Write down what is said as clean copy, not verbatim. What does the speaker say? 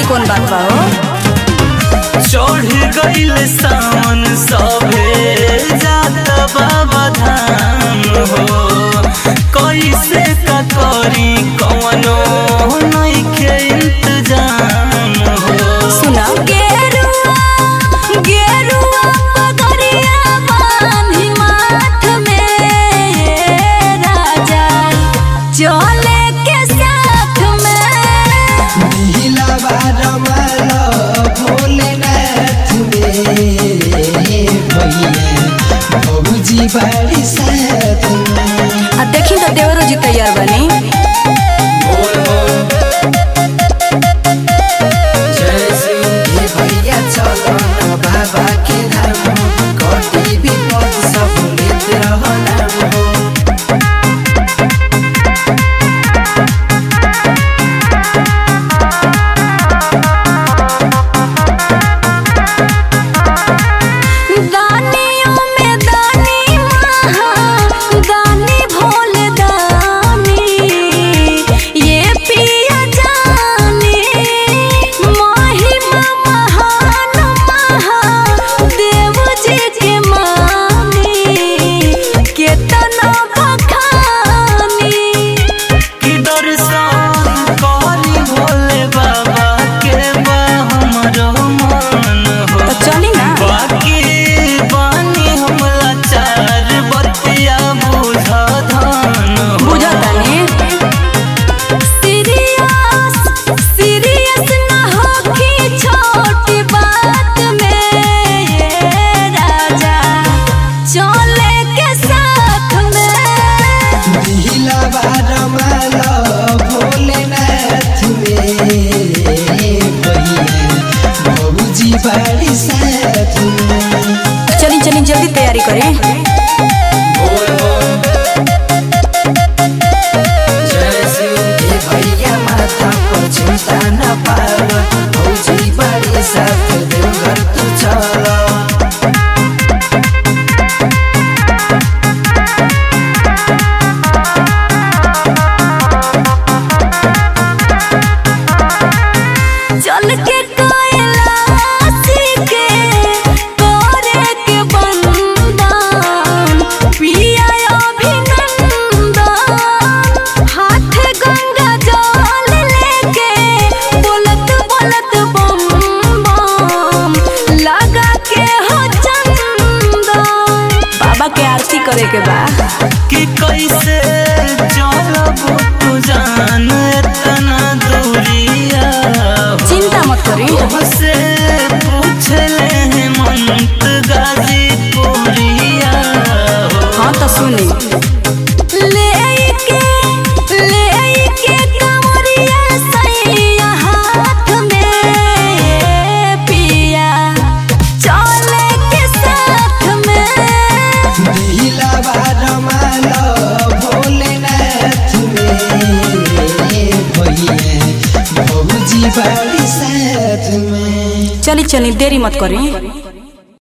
कौन बात बा हो? चढ़ गइल सावन सभे जाता बाबा धाम हो, कैसे का करी कवनो नइखे इंतजाम हो। सुना गेरुआ गेरुआ पगड़िया बांधी माथ में राजा चले के साथ में नीला बारमाला भोलेनाथ में भैया बाबूजी बड़ी साथ में। आ देखी तो देवरो जी तैयार बनी। भैया चलो ना बाबा के धाम, कटी भी बहुत सब लेते रहो नाम हो। दानियों में दानी महा दानी भोले दानी ये पिया जानी महिमा महान महा देव जी के मानी केतना बखानी। कि दर्शन करी भोले बाबा के बा हमरो मन हो। तो चली ना। बाकी बानी हमला चार बतिया बुझा धान हो। बुझा तानी सीरियस ना हो कि छोटी बात में राजा चले के साथ में नीला बारमाला भोलेनाथ में भैया बाबूजी बड़ी साथ में। चली चली जल्दी तैयारी करें। भैया माथा पर चिंता न पावा, बाबूजी बड़ी साथ देवघर तू चला। चल के कैलाशी के करे के बंदन पिया अभिनंदन हाथ गंगा जल लेके बोलत बोलत बम बम लगा के हो चंदन बाबा के आरती करे के बा। कि कैसे चलब तू जान इतना दूरिया हो। चिंता मत करी। से पूछ ले हेमंत गाजीपुरिया हो। हाँ तो सुनी लेके कमरिया सैया हाथ में पिया चले के साथ में नीला बारमाला भोलेनाथ में भैया बाबूजी बड़ी साथ में। चली चली देरी मत करी।